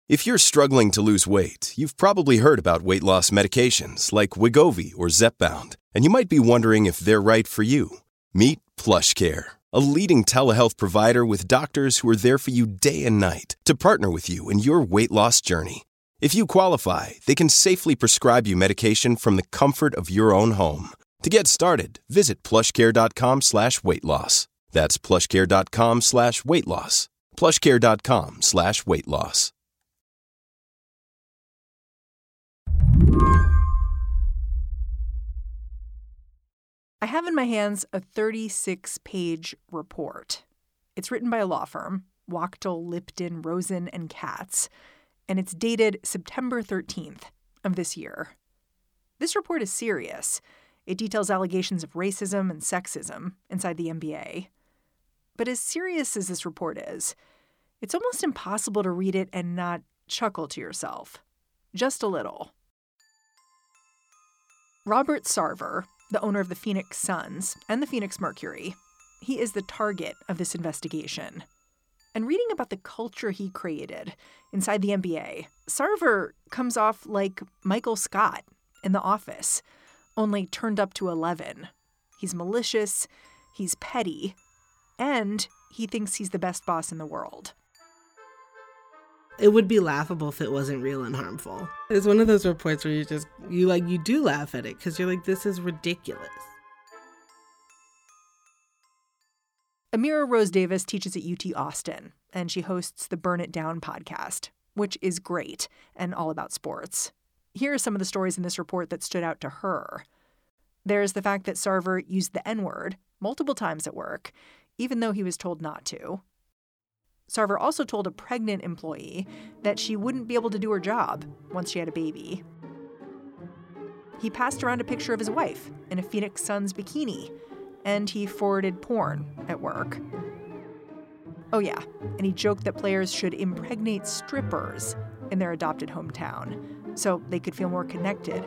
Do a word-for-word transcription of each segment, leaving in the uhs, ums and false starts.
If you're struggling to lose weight, you've probably heard about weight loss medications like Wegovy or Zepbound, and you might be wondering if they're right for you. Meet PlushCare, a leading telehealth provider with doctors who are there for you day and night to partner with you in your weight loss journey. If you qualify, they can safely prescribe you medication from the comfort of your own home. To get started, visit plushcare.com slash weight loss. That's plushcare.com slash weight loss. plushcare.com slash weight loss. I have in my hands a thirty-six page report. It's written by a law firm, Wachtel, Lipton, Rosen, and Katz, and it's dated September thirteenth of this year. This report is serious. It details allegations of racism and sexism inside the N B A. But as serious as this report is, it's almost impossible to read it and not chuckle to yourself. Just a little. Robert Sarver, the owner of the Phoenix Suns and the Phoenix Mercury, he is the target of this investigation. And reading about the culture he created inside the N B A, Sarver comes off like Michael Scott in The Office, only turned up to eleven. He's malicious, he's petty, and he thinks he's the best boss in the world. It would be laughable if it wasn't real and harmful. It's one of those reports where you just, you like, you do laugh at it because you're like, this is ridiculous. Ameera Rose Davis teaches at U T Austin, and she hosts the Burn It Down podcast, which is great and all about sports. Here are some of the stories in this report that stood out to her. There's the fact that Sarver used the N-word multiple times at work, even though he was told not to. Sarver also told a pregnant employee that she wouldn't be able to do her job once she had a baby. He passed around a picture of his wife in a Phoenix Suns bikini, and he forwarded porn at work. Oh yeah, and he joked that players should impregnate strippers in their adopted hometown so they could feel more connected.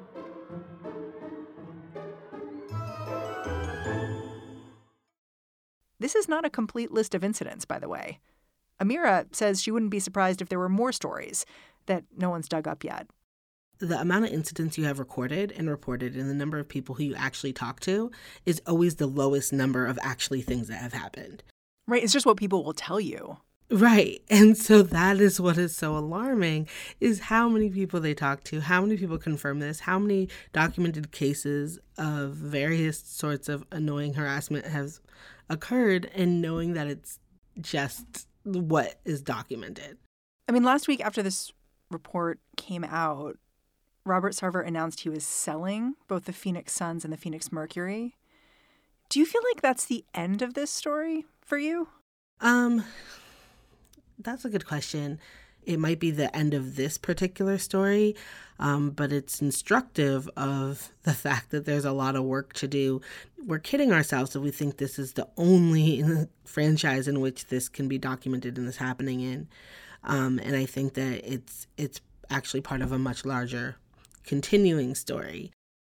This is not a complete list of incidents, by the way. Ameera says she wouldn't be surprised if there were more stories that no one's dug up yet. The amount of incidents you have recorded and reported and the number of people who you actually talk to is always the lowest number of actually things that have happened. Right. It's just what people will tell you. Right. And so that is what is so alarming, is how many people they talk to, how many people confirm this, how many documented cases of various sorts of annoying harassment has occurred, and knowing that it's just what is documented. I mean, last week after this report came out, Robert Sarver announced he was selling both the Phoenix Suns and the Phoenix Mercury. Do you feel like that's the end of this story for you? Um, that's a good question. It might be the end of this particular story, um, but it's instructive of the fact that there's a lot of work to do. We're kidding ourselves if we think this is the only franchise in which this can be documented and is happening in. Um, and I think that it's it's actually part of a much larger continuing story.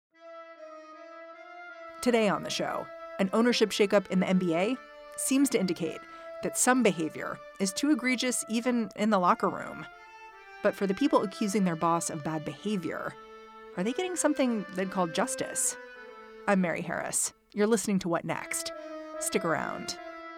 Today on the show, an ownership shakeup in the N B A seems to indicate that some behavior is too egregious even in the locker room. But for the people accusing their boss of bad behavior, are they getting something they'd call justice? I'm Mary Harris. You're listening to What Next? Stick around.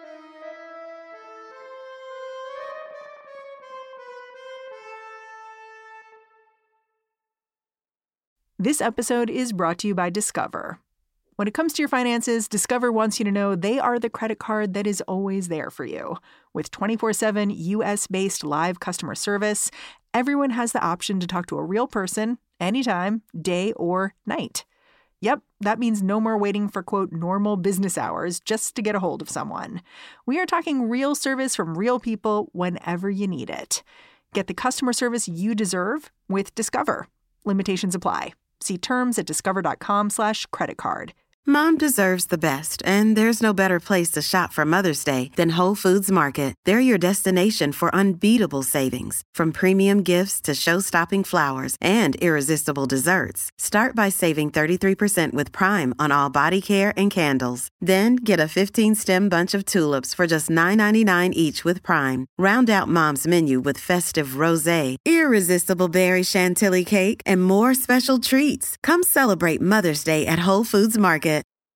This episode is brought to you by Discover. When it comes to your finances, Discover wants you to know they are the credit card that is always there for you. With twenty-four seven U S-based live customer service, everyone has the option to talk to a real person anytime, day or night. Yep, that means no more waiting for, quote, normal business hours just to get a hold of someone. We are talking real service from real people whenever you need it. Get the customer service you deserve with Discover. Limitations apply. See terms at discover.com slash credit card. Mom deserves the best, and there's no better place to shop for Mother's Day than Whole Foods Market. They're your destination for unbeatable savings, from premium gifts to show-stopping flowers and irresistible desserts. Start by saving thirty-three percent with Prime on all body care and candles. Then get a fifteen-stem bunch of tulips for just nine ninety-nine each with Prime. Round out Mom's menu with festive rosé, irresistible berry chantilly cake, and more special treats. Come celebrate Mother's Day at Whole Foods Market.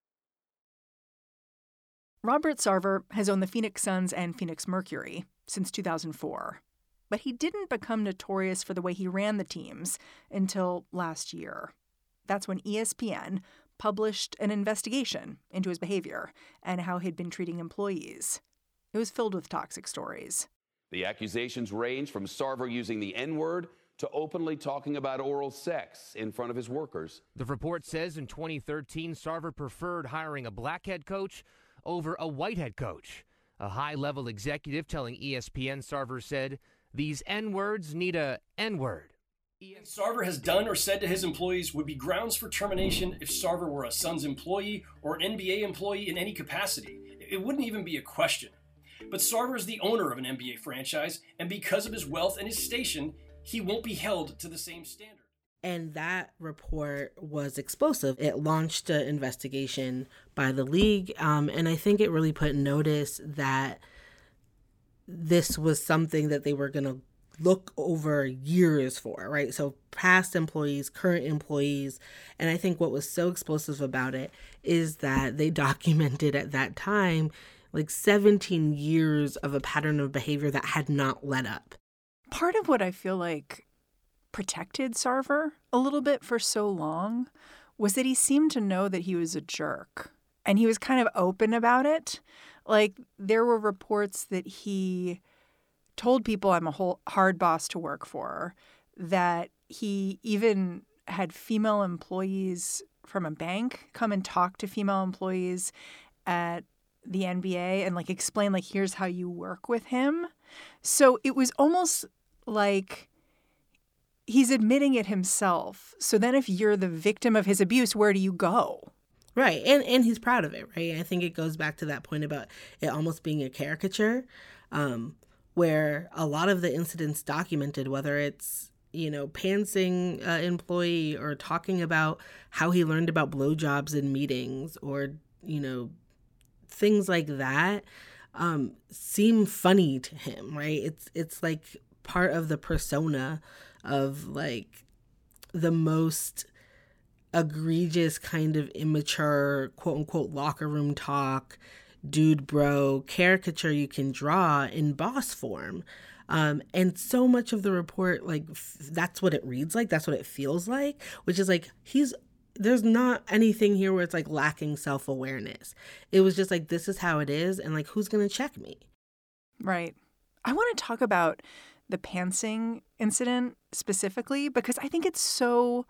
Robert Sarver has owned the Phoenix Suns and Phoenix Mercury since two thousand four. But he didn't become notorious for the way he ran the teams until last year. That's when E S P N published an investigation into his behavior and how he'd been treating employees. It was filled with toxic stories. The accusations range from Sarver using the N-word to openly talking about oral sex in front of his workers. The report says in twenty thirteen, Sarver preferred hiring a black head coach over a white head coach. A high-level executive telling E S P N, Sarver said, "These N-words need a N-word." Sarver has done or said to his employees would be grounds for termination if Sarver were a Suns employee or an N B A employee in any capacity. It wouldn't even be a question. But Sarver is the owner of an N B A franchise, and because of his wealth and his station, he won't be held to the same standard. And that report was explosive. It launched an investigation by the league, um, and I think it really put notice that this was something that they were going to look over years for, right? So past employees, current employees, and I think what was so explosive about it is that they documented at that time like seventeen years of a pattern of behavior that had not let up. Part of what I feel like protected Sarver a little bit for so long was that he seemed to know that he was a jerk. And he was kind of open about it. Like, there were reports that he told people, I'm a whole hard boss to work for, that he even had female employees from a bank come and talk to female employees at the N B A and, like, explain, like, here's how you work with him. So it was almost like he's admitting it himself. So then if you're the victim of his abuse, where do you go? Right. And and he's proud of it, right? I think it goes back to that point about it almost being a caricature, um, where a lot of the incidents documented, whether it's, you know, pantsing an employee or talking about how he learned about blowjobs in meetings or, you know, things like that, um, seem funny to him, right? It's it's like part of the persona of like the most egregious kind of immature, quote unquote, locker room talk, dude bro caricature you can draw in boss form. Um, and so much of the report, like f- that's what it reads like. That's what it feels like, which is like, he's, there's not anything here where it's like lacking self-awareness. It was just like, this is how it is. And like, who's going to check me? Right. I want to talk about the pantsing incident specifically, because I think it's so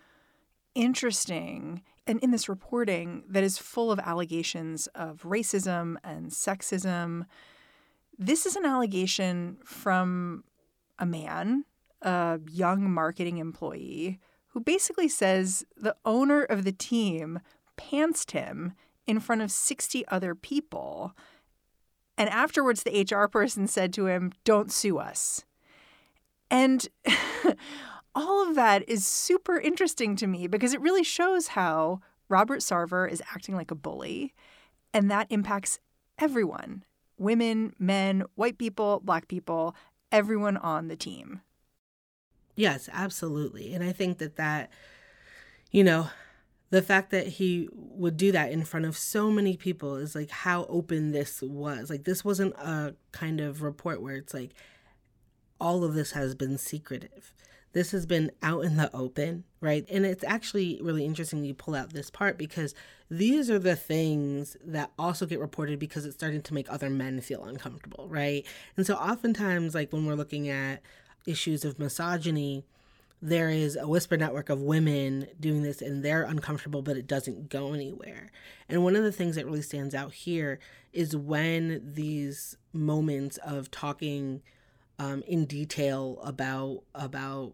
interesting. And in this reporting that is full of allegations of racism and sexism, this is an allegation from a man, a young marketing employee, who basically says the owner of the team pantsed him in front of sixty other people. And afterwards, the H R person said to him, "Don't sue us." And all of that is super interesting to me because it really shows how Robert Sarver is acting like a bully, and that impacts everyone. Women, men, white people, black people, everyone on the team. Yes, absolutely. And I think that that, you know, the fact that he would do that in front of so many people is like how open this was. Like, this wasn't a kind of report where it's like all of this has been secretive. This has been out in the open, right? And it's actually really interesting you pull out this part because these are the things that also get reported because it's starting to make other men feel uncomfortable, right? And so oftentimes, like when we're looking at issues of misogyny, there is a whisper network of women doing this and they're uncomfortable, but it doesn't go anywhere. And one of the things that really stands out here is when these moments of talking um, in detail about about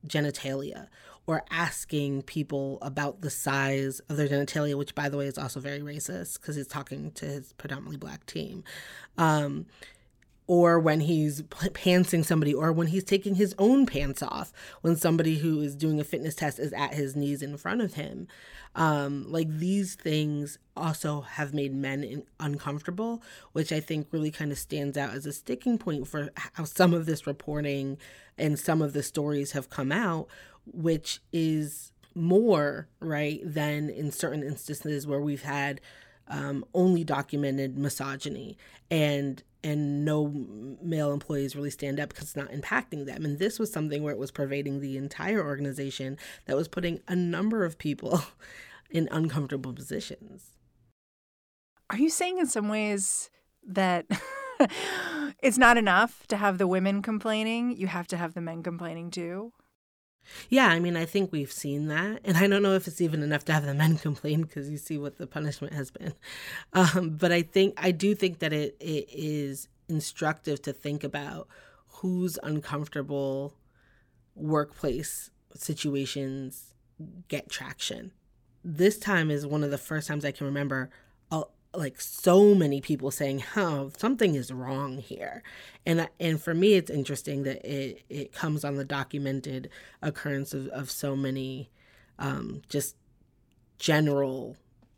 genitalia, or asking people about the size of their genitalia, which, by the way, is also very racist because he's talking to his predominantly Black team. Um, or when he's pantsing somebody, or when he's taking his own pants off, when somebody who is doing a fitness test is at his knees in front of him. Um, like, these things also have made men in- uncomfortable, which I think really kind of stands out as a sticking point for how some of this reporting and some of the stories have come out, which is more, right, than in certain instances where we've had um, only documented misogyny and and no male employees really stand up because it's not impacting them. And this was something where it was pervading the entire organization that was putting a number of people in uncomfortable positions. Are you saying in some ways that it's not enough to have the women complaining? You have to have the men complaining too? Yeah, I mean, I think we've seen that. And I don't know if it's even enough to have the men complain because you see what the punishment has been. Um, but I think, I do think that it, it is instructive to think about whose uncomfortable workplace situations get traction. This time is one of the first times I can remember uh, like so many people saying, oh, something is wrong here. And and for me, it's interesting that it, it comes on the documented occurrence of, of so many um, just general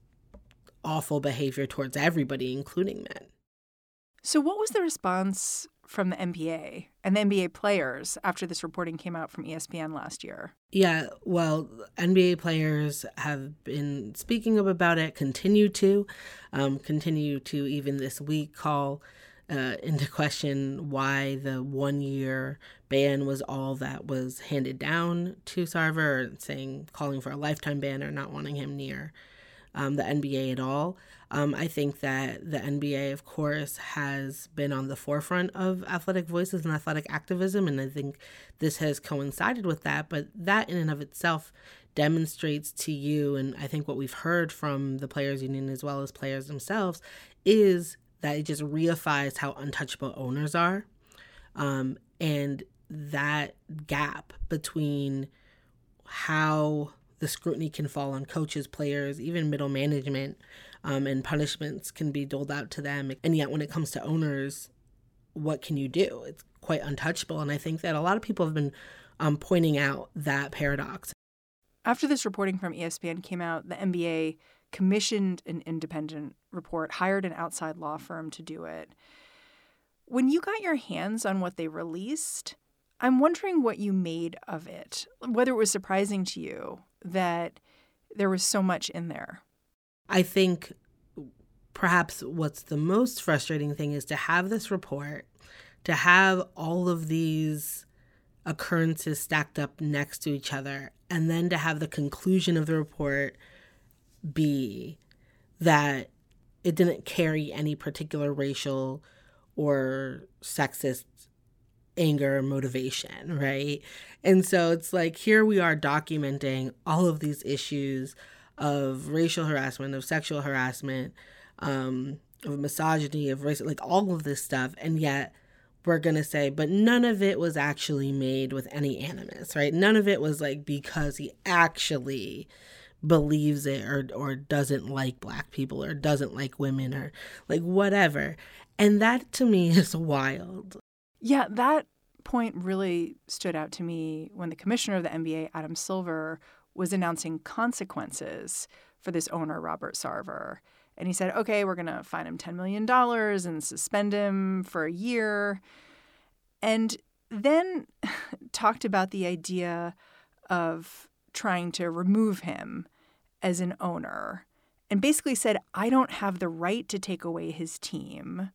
awful behavior towards everybody, including men. So what was the response from the N B A and the N B A players after this reporting came out from E S P N last year? Yeah, well, N B A players have been speaking up about it, continue to, um, continue to even this week call uh, into question why the one-year ban was all that was handed down to Sarver, saying, calling for a lifetime ban or not wanting him near um, the N B A at all. Um, I think that the N B A, of course, has been on the forefront of athletic voices and athletic activism, and I think this has coincided with that. But that in and of itself demonstrates to you, and I think what we've heard from the players' union as well as players themselves, is that it just reifies how untouchable owners are. Um, and that gap between how the scrutiny can fall on coaches, players, even middle management, um, and punishments can be doled out to them. And yet when it comes to owners, what can you do? It's quite untouchable. And I think that a lot of people have been um, pointing out that paradox. After this reporting from E S P N came out, the N B A commissioned an independent report, hired an outside law firm to do it. When you got your hands on what they released, I'm wondering what you made of it, whether it was surprising to you that there was so much in there. I think perhaps what's the most frustrating thing is to have this report, to have all of these occurrences stacked up next to each other, and then to have the conclusion of the report be that it didn't carry any particular racial or sexist anger or motivation, right? And so it's like, here we are documenting all of these issues of racial harassment, of sexual harassment, um, of misogyny, of race, like all of this stuff. And yet we're going to say, but none of it was actually made with any animus, right? None of it was like because he actually believes it or or doesn't like Black people or doesn't like women or like whatever. And that to me is wild. Yeah, that point really stood out to me when the commissioner of the N B A, Adam Silver, was announcing consequences for this owner, Robert Sarver. And he said, okay, we're going to fine him ten million dollars and suspend him for a year. And then talked about the idea of trying to remove him as an owner and basically said, I don't have the right to take away his team.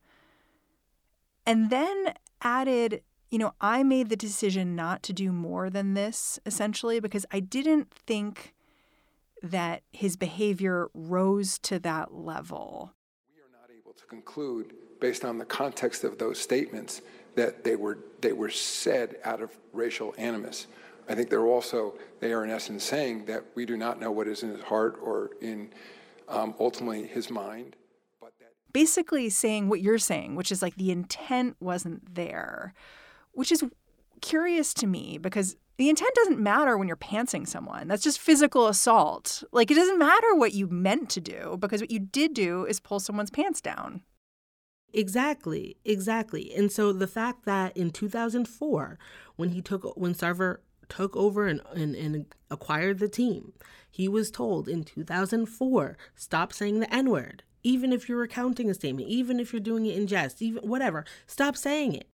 And then added, you know, I made the decision not to do more than this, essentially, because I didn't think that his behavior rose to that level. We are not able to conclude, based on the context of those statements, that they were they were said out of racial animus. I think they're also, they are in essence saying that we do not know what is in his heart or in um, ultimately his mind. But that- Basically saying what you're saying, which is like the intent wasn't there, which is curious to me because the intent doesn't matter when you're pantsing someone. That's just physical assault. Like, it doesn't matter what you meant to do because what you did do is pull someone's pants down. Exactly, exactly. And so the fact that in two thousand four, when he took, when Sarver took over and, and, and acquired the team, he was told in two thousand four, stop saying the N-word. Even if you're recounting a statement, even if you're doing it in jest, even whatever, stop saying it.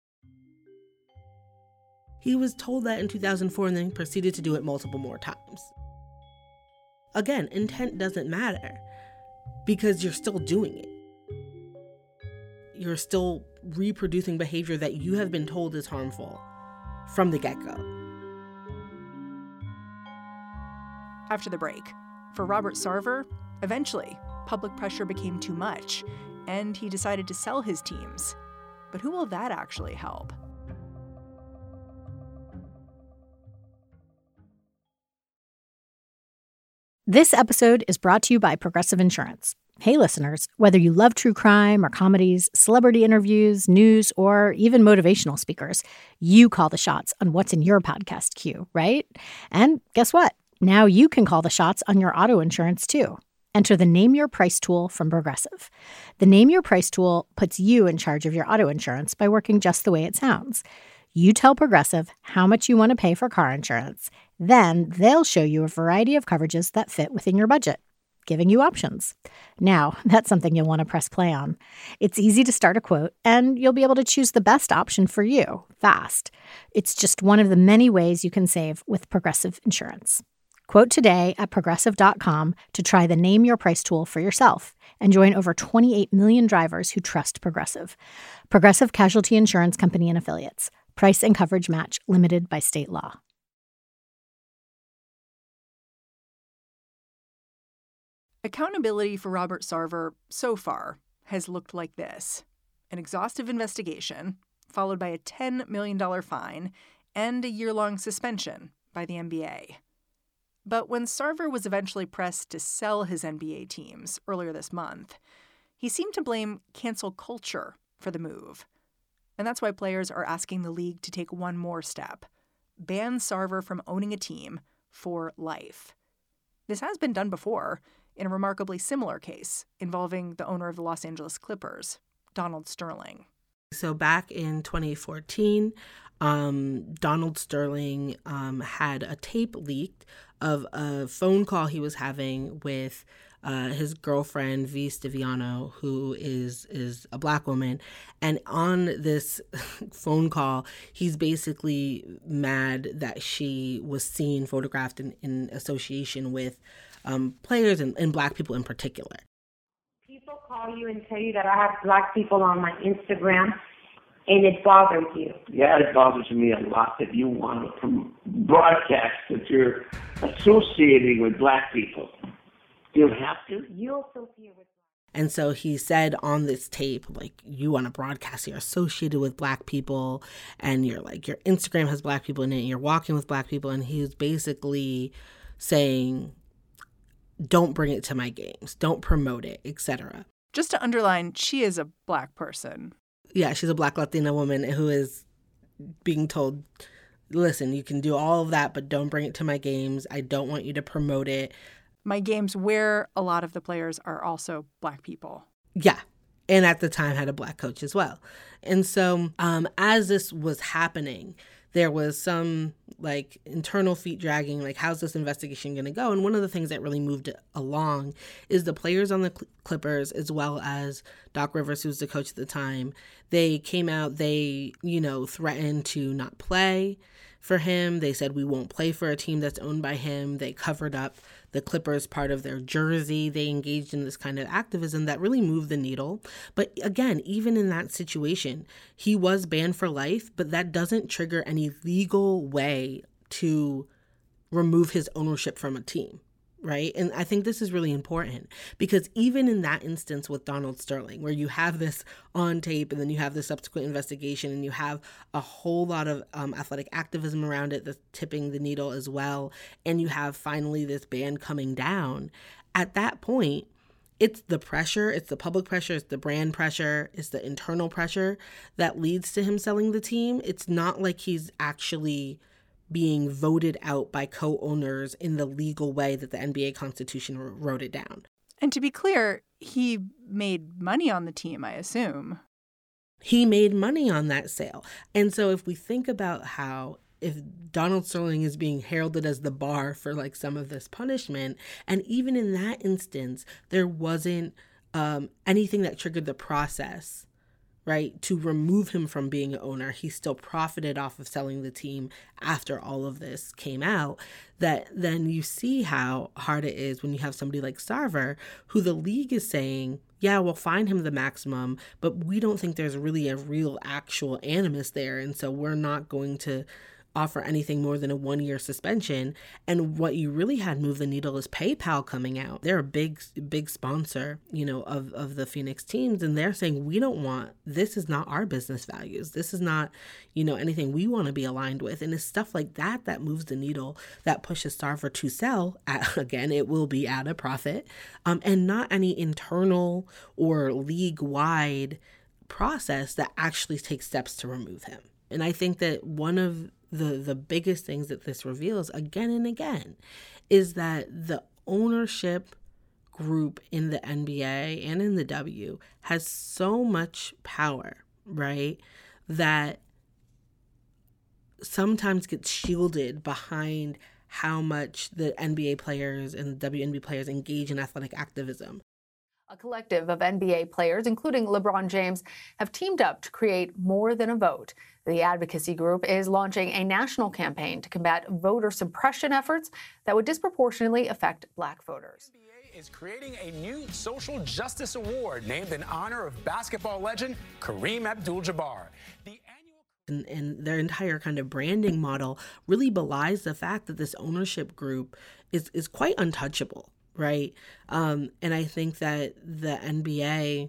He was told that in two thousand four and then proceeded to do it multiple more times. Again, intent doesn't matter because you're still doing it. You're still reproducing behavior that you have been told is harmful from the get-go. After the break, for Robert Sarver, eventually, public pressure became too much, and he decided to sell his teams. But who will that actually help? This episode is brought to you by Progressive Insurance. Hey, listeners, whether you love true crime or comedies, celebrity interviews, news, or even motivational speakers, you call the shots on what's in your podcast queue, right? And guess what? Now you can call the shots on your auto insurance, too. Enter the Name Your Price tool from Progressive. The Name Your Price tool puts you in charge of your auto insurance by working just the way it sounds. You tell Progressive how much you want to pay for car insurance. Then they'll show you a variety of coverages that fit within your budget, giving you options. Now, that's something you'll want to press play on. It's easy to start a quote, and you'll be able to choose the best option for you fast. It's just one of the many ways you can save with Progressive Insurance. Quote today at Progressive dot com to try the Name Your Price tool for yourself and join over twenty-eight million drivers who trust Progressive. Progressive Casualty Insurance Company and Affiliates. Price and coverage match limited by state law. Accountability for Robert Sarver so far has looked like this: an exhaustive investigation, followed by a ten million dollars fine and a year-long suspension by the N B A. But when Sarver was eventually pressed to sell his N B A teams earlier this month, he seemed to blame cancel culture for the move. And that's why players are asking the league to take one more step: ban Sarver from owning a team for life. This has been done before in a remarkably similar case involving the owner of the Los Angeles Clippers, Donald Sterling. So back in twenty fourteen, um, Donald Sterling um, had a tape leaked of a phone call he was having with uh, his girlfriend, V. Stiviano, who is is a Black woman. And on this phone call, he's basically mad that she was seen photographed in, in association with um, players and, and Black people in particular. People call you and tell you that I have Black people on my Instagram, and it bothers you. Yeah, it bothers me a lot that you want to prom- broadcast that you're associating with Black people. You don't have to. You associate with. And so he said on this tape, like, you want to broadcast you're associated with Black people, and you're like, your Instagram has Black people in it, and you're walking with Black people. And he was basically saying, don't bring it to my games, don't promote it, et cetera. Just to underline, she is a Black person. Yeah, she's a Black Latina woman who is being told, listen, you can do all of that, but don't bring it to my games. I don't want you to promote it. My games where a lot of the players are also Black people. Yeah. And at the time had a Black coach as well. And so um, as this was happening, there was some like internal feet dragging, like, how's this investigation going to go? And one of the things that really moved it along is the players on the Clippers, as well as Doc Rivers, who was the coach at the time. They came out, they, you know, threatened to not play for him. They said, we won't play for a team that's owned by him. They covered up the Clippers part of their jersey. They engaged in this kind of activism that really moved the needle. But again, even in that situation, he was banned for life, but that doesn't trigger any legal way to remove his ownership from a team, right? And I think this is really important because even in that instance with Donald Sterling, where you have this on tape and then you have the subsequent investigation and you have a whole lot of um, athletic activism around it that's tipping the needle as well, and you have finally this ban coming down, at that point, it's the pressure, it's the public pressure, it's the brand pressure, it's the internal pressure that leads to him selling the team. It's not like he's actually being voted out by co-owners in the legal way that the N B A Constitution wrote it down. And to be clear, he made money on the team, I assume. He made money on that sale. And so if we think about how if Donald Sterling is being heralded as the bar for like some of this punishment, and even in that instance, there wasn't um, anything that triggered the process, right, to remove him from being an owner. He still profited off of selling the team after all of this came out. That then you see how hard it is when you have somebody like Sarver, who the league is saying, yeah, we'll fine him the maximum, but we don't think there's really a real actual animus there. And so we're not going to offer anything more than a one-year suspension. And what you really had move the needle is PayPal coming out. They're a big, big sponsor, you know, of, of the Phoenix teams. And they're saying, we don't want, this is not our business values. This is not, you know, anything we want to be aligned with. And it's stuff like that that moves the needle, that pushes Sarver to sell. At, again, it will be at a profit, um, and not any internal or league-wide process that actually takes steps to remove him. And I think that one of the the biggest things that this reveals again and again is that the ownership group in the N B A and in the W has so much power, right, that sometimes gets shielded behind how much the N B A players and the W N B A players engage in athletic activism. A collective of N B A players, including LeBron James, have teamed up to create More Than a Vote. The advocacy group is launching a national campaign to combat voter suppression efforts that would disproportionately affect black voters. N B A is creating a new social justice award named in honor of basketball legend Kareem Abdul-Jabbar. The And, and their entire kind of branding model really belies the fact that this ownership group is, is quite untouchable, right? Um, and I think that the N B A,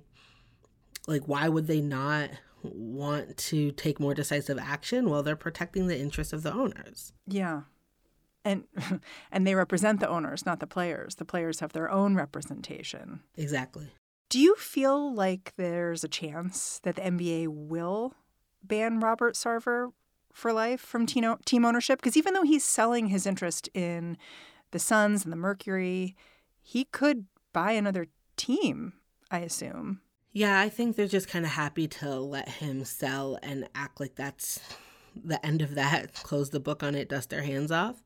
like, why would they not want to take more decisive action? Well, they're protecting the interests of the owners. Yeah. And and they represent the owners, not the players. The players have their own representation. Exactly. Do you feel like there's a chance that the N B A will ban Robert Sarver for life from team ownership? Because even though he's selling his interest in the Suns and the Mercury, he could buy another team, I assume. Yeah, I think they're just kind of happy to let him sell and act like that's the end of that. Close the book on it, dust their hands off.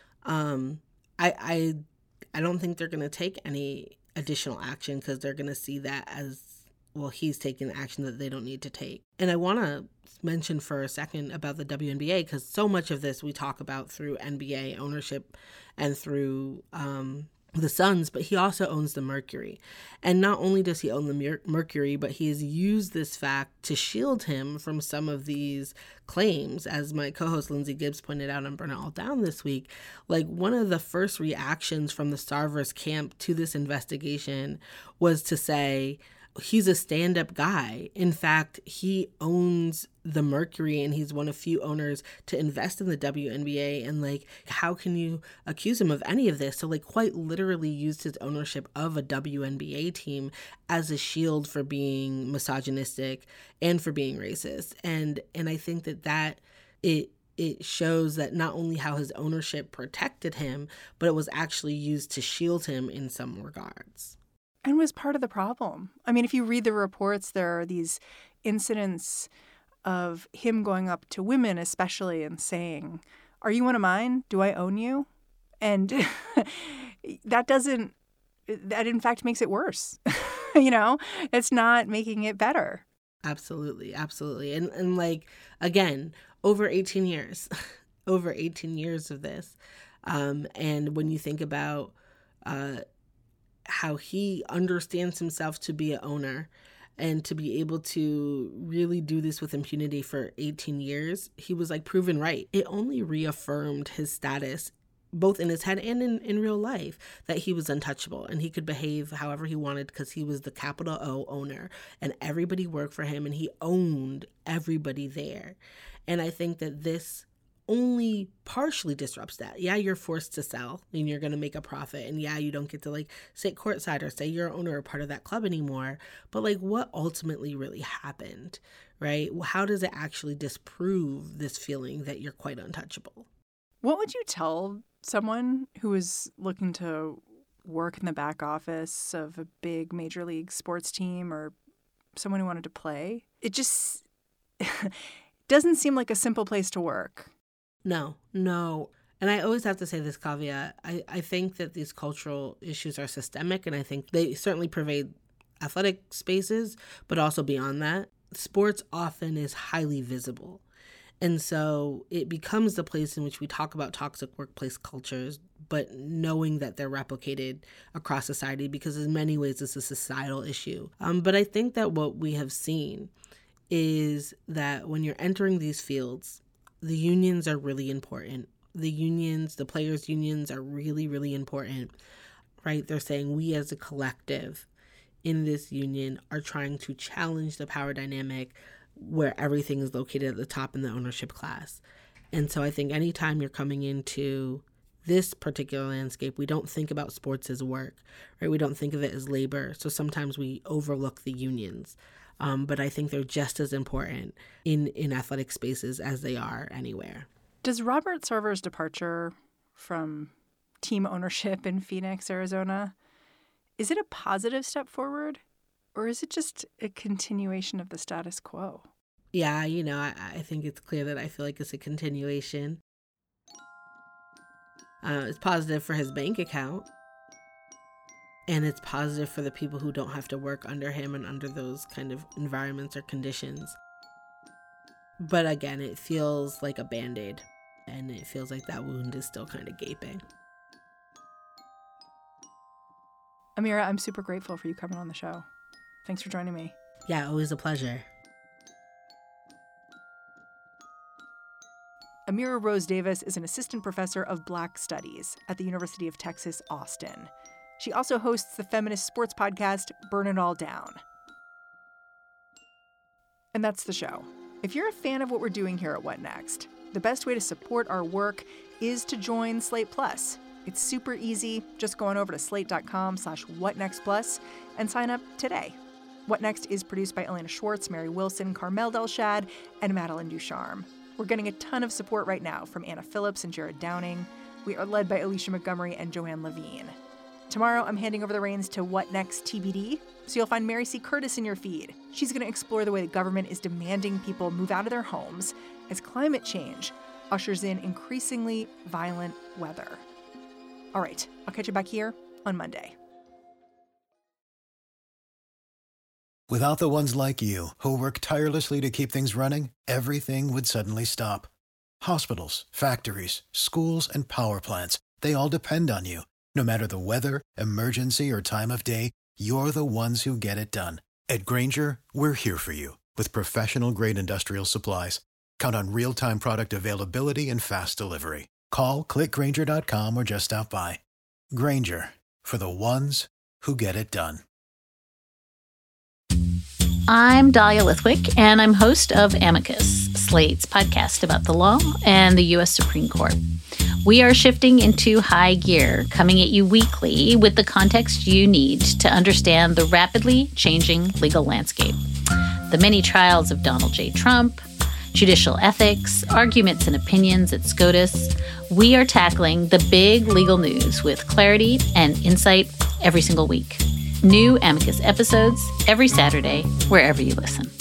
Um, I I I don't think they're going to take any additional action because they're going to see that as, well, he's taking action that they don't need to take. And I want to mention for a second about the W N B A, because so much of this we talk about through N B A ownership and through um, the Suns, but he also owns the Mercury. And not only does he own the Mer- Mercury, but he has used this fact to shield him from some of these claims. As my co-host Lindsay Gibbs pointed out on Burn It All Down this week, like, one of the first reactions from the Sarver's camp to this investigation was to say, he's a stand-up guy. In fact, he owns the Mercury and he's one of few owners to invest in the W N B A. And, like, how can you accuse him of any of this? So, like, quite literally used his ownership of a W N B A team as a shield for being misogynistic and for being racist. And and I think that that it it shows that not only how his ownership protected him, but it was actually used to shield him in some regards. And was part of the problem. I mean, if you read the reports, there are these incidents of him going up to women especially and saying, are you one of mine? Do I own you? And that doesn't, that in fact makes it worse. You know, it's not making it better. Absolutely. Absolutely. And, and like, again, over eighteen years, over eighteen years of this. Um, and when you think about, uh, how he understands himself to be an owner and to be able to really do this with impunity for eighteen years, he was like proven right. It only reaffirmed his status, both in his head and in, in real life, that he was untouchable and he could behave however he wanted because he was the capital O owner and everybody worked for him and he owned everybody there. And I think that this only partially disrupts that. Yeah, you're forced to sell and you're going to make a profit. And yeah, you don't get to like sit courtside or say you're an owner or part of that club anymore. But like what ultimately really happened, right? How does it actually disprove this feeling that you're quite untouchable? What would you tell someone who is looking to work in the back office of a big major league sports team or someone who wanted to play? It just doesn't seem like a simple place to work. No, no. And I always have to say this caveat. I, I think that these cultural issues are systemic, and I think they certainly pervade athletic spaces, but also beyond that. Sports often is highly visible. And so it becomes the place in which we talk about toxic workplace cultures, but knowing that they're replicated across society, because in many ways it's a societal issue. Um, but I think that what we have seen is that when you're entering these fields, the unions are really important. The unions, the players' unions are really, really important, right? They're saying we as a collective in this union are trying to challenge the power dynamic where everything is located at the top in the ownership class. And so I think anytime you're coming into this particular landscape, we don't think about sports as work, right? We don't think of it as labor. So sometimes we overlook the unions. Um, but I think they're just as important in, in athletic spaces as they are anywhere. Does Robert Sarver's departure from team ownership in Phoenix, Arizona, is it a positive step forward? Or is it just a continuation of the status quo? Yeah, you know, I, I think it's clear that I feel like it's a continuation. Uh, it's positive for his bank account. And it's positive for the people who don't have to work under him and under those kind of environments or conditions. But again, it feels like a Band-Aid. And it feels like that wound is still kind of gaping. Ameera, I'm super grateful for you coming on the show. Thanks for joining me. Yeah, always a pleasure. Ameera Rose Davis is an assistant professor of Black Studies at the University of Texas, Austin. She also hosts the feminist sports podcast, Burn It All Down. And that's the show. If you're a fan of what we're doing here at What Next, the best way to support our work is to join Slate Plus. It's super easy. Just go on over to slate.com slash whatnextplus and sign up today. What Next is produced by Elena Schwartz, Mary Wilson, Carmel Delshad, and Madeline Ducharme. We're getting a ton of support right now from Anna Phillips and Jared Downing. We are led by Alicia Montgomery and Joanne Levine. Tomorrow, I'm handing over the reins to What Next T B D, so you'll find Mary C. Curtis in your feed. She's going to explore the way the government is demanding people move out of their homes as climate change ushers in increasingly violent weather. All right, I'll catch you back here on Monday. Without the ones like you, who work tirelessly to keep things running, everything would suddenly stop. Hospitals, factories, schools, and power plants, they all depend on you. No matter the weather, emergency, or time of day, you're the ones who get it done. At Grainger, we're here for you with professional-grade industrial supplies. Count on real-time product availability and fast delivery. Call, click Grainger dot com, or just stop by. Grainger, for the ones who get it done. I'm Dahlia Lithwick, and I'm host of Amicus, Slate's podcast about the law and the U S Supreme Court. We are shifting into high gear, coming at you weekly with the context you need to understand the rapidly changing legal landscape. The many trials of Donald J. Trump, judicial ethics, arguments and opinions at SCOTUS. We are tackling the big legal news with clarity and insight every single week. New Amicus episodes every Saturday, wherever you listen.